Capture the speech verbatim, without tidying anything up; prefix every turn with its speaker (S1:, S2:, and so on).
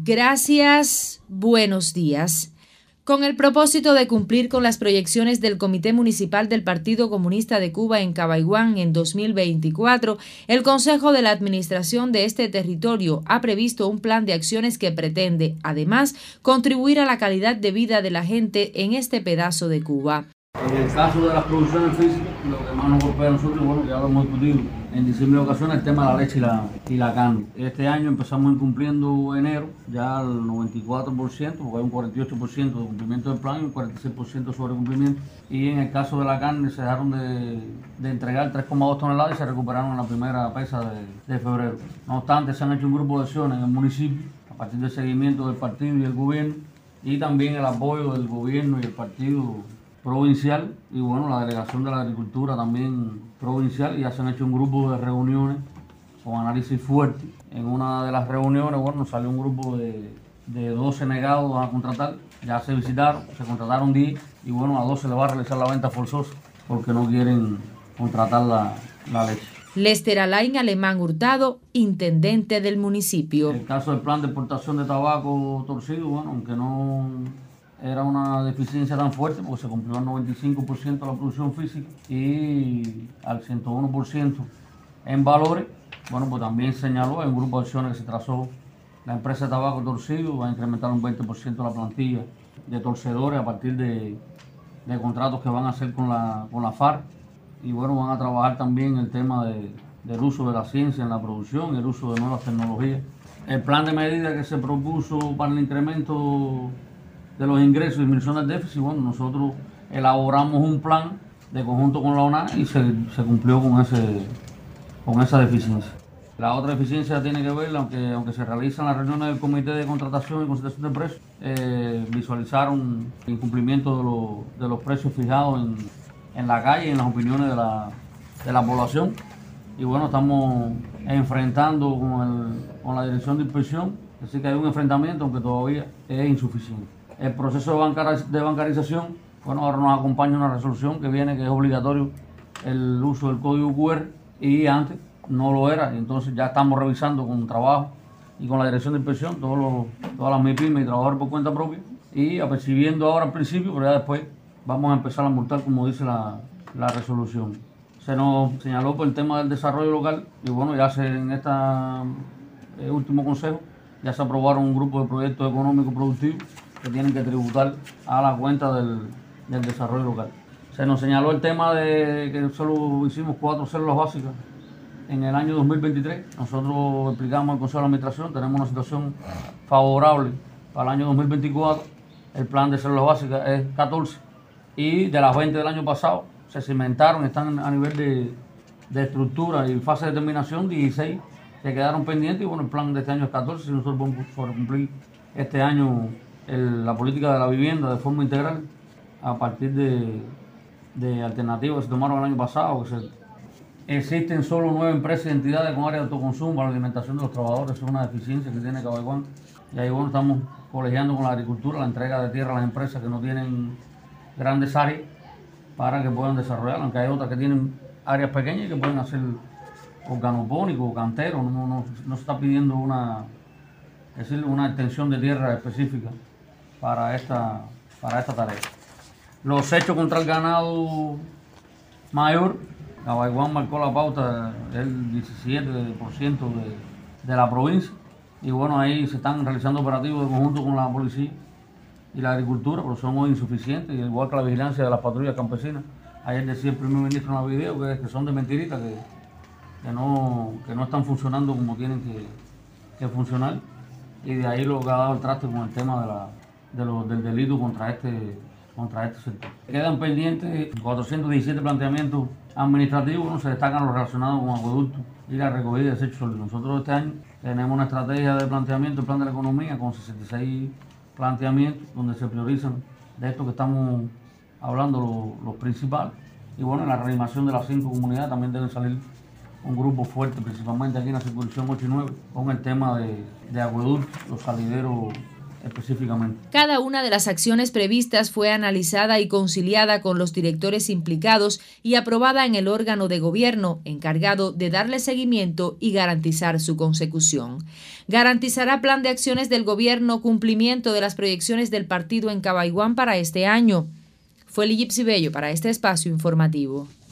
S1: Gracias, buenos días. Con el propósito de cumplir con las proyecciones del Comité Municipal del Partido Comunista de Cuba en Cabaiguán en dos mil veinticuatro, el Consejo de la Administración de este territorio ha previsto un plan de acciones que pretende, además, contribuir a la calidad de vida de la gente en este pedazo de Cuba.
S2: En el caso de las producciones físicas, lo que más nos golpea a nosotros, bueno, ya lo hemos discutido en distintas ocasiones, el tema de la leche y la, y la carne. Este año empezamos incumpliendo enero, ya al noventa y cuatro por ciento, porque hay un cuarenta y ocho por ciento de cumplimiento del plan y un cuarenta y seis por ciento sobre cumplimiento. Y en el caso de la carne se dejaron de, de entregar tres coma dos toneladas y se recuperaron en la primera pesa de, de febrero. No obstante, se han hecho un grupo de acciones en el municipio, a partir del seguimiento del partido y del gobierno, y también el apoyo del gobierno y el partido provincial y bueno, la delegación de la agricultura también provincial, y ya se han hecho un grupo de reuniones con análisis fuerte. En una de las reuniones, bueno, salió un grupo de, de doce negados a contratar, ya se visitaron, se contrataron diez y bueno, a doce le va a realizar la venta forzosa porque no quieren contratar la, la leche.
S1: Lester Alain Alemán Hurtado, intendente del municipio.
S2: El caso del plan de exportación de tabaco torcido, bueno, aunque no era una deficiencia tan fuerte porque se cumplió al noventa y cinco por ciento de la producción física y al ciento uno por ciento en valores. Bueno, pues también señaló en un grupo de acciones que se trazó la empresa de tabaco torcido, va a incrementar un veinte por ciento la plantilla de torcedores a partir de, de contratos que van a hacer con la, con la FARC, y bueno, van a trabajar también el tema de, del uso de la ciencia en la producción, el uso de nuevas tecnologías. El plan de medidas que se propuso para el incremento de los ingresos y disminución del déficit, bueno, nosotros elaboramos un plan de conjunto con la O N A y se, se cumplió con, ese, con esa deficiencia. La otra deficiencia tiene que ver, aunque, aunque se realizan las reuniones del Comité de Contratación y Concertación de Precios, eh, visualizaron el incumplimiento de, lo, de los precios fijados en, en la calle y en las opiniones de la, de la población. Y bueno, estamos enfrentando con, el, con la Dirección de Inspección, así que hay un enfrentamiento, aunque todavía es insuficiente. El proceso de, bancar, de bancarización, bueno, ahora nos acompaña una resolución que viene que es obligatorio el uso del código cu erre y antes no lo era, y entonces ya estamos revisando con trabajo y con la Dirección de Inspección todos los, todas las MIPYMES y trabajadores por cuenta propia, y apercibiendo ahora al principio, pero ya después vamos a empezar a multar como dice la, la resolución. Se nos señaló por el tema del desarrollo local y bueno, ya se, en este último consejo ya se aprobaron un grupo de proyectos económicos productivos que tienen que tributar a la cuenta del, del desarrollo local. Se nos señaló el tema de que solo hicimos cuatro células básicas en el año dos mil veintitrés. Nosotros explicamos al Consejo de Administración, tenemos una situación favorable para el año dos mil veinticuatro. El plan de células básicas es catorce y de las veinte del año pasado se cimentaron, están a nivel de, de estructura y fase de terminación, dieciséis que quedaron pendientes, y bueno, el plan de este año es catorce, si nosotros podemos cumplir este año el, la política de la vivienda de forma integral a partir de, de alternativas que se tomaron el año pasado, que se, existen solo nueve empresas y entidades con área de autoconsumo para la alimentación de los trabajadores, es una deficiencia que tiene Cabaiguán, y ahí bueno, estamos colegiando con la agricultura la entrega de tierra a las empresas que no tienen grandes áreas para que puedan desarrollar, aunque hay otras que tienen áreas pequeñas y que pueden hacer organopónico, cantero, no, no, no se está pidiendo una, es decir, una extensión de tierra específica para esta, para esta tarea. Los hechos contra el ganado mayor, Cabaiguán marcó la pauta del diecisiete por ciento de, de la provincia, y bueno, ahí se están realizando operativos de conjunto con la policía y la agricultura, pero son muy insuficientes, igual que la vigilancia de las patrullas campesinas. Ayer decía el primer ministro en la video que, que son de mentiritas, que, que, no, que no están funcionando como tienen que, que funcionar, y de ahí lo que ha dado el traste con el tema de la, de lo, del delito contra este, contra este sector. Quedan pendientes cuatrocientos diecisiete planteamientos administrativos, ¿no? Se destacan los relacionados con acueductos y la recogida de desechos sólidos. Nosotros este año tenemos una estrategia de planteamiento, el plan de la economía, con sesenta y seis planteamientos, donde se priorizan de esto que estamos hablando los, los principales. Y bueno, en la reanimación de las cinco comunidades también deben salir un grupo fuerte, principalmente aquí en la circunscripción ocho y nueve, con el tema de, de acueductos, los salideros específicamente.
S1: Cada una de las acciones previstas fue analizada y conciliada con los directores implicados y aprobada en el órgano de gobierno encargado de darle seguimiento y garantizar su consecución. Garantizará plan de acciones del gobierno cumplimiento de las proyecciones del partido en Cabaiguán para este año. Fue Ligipsi Bello para este espacio informativo.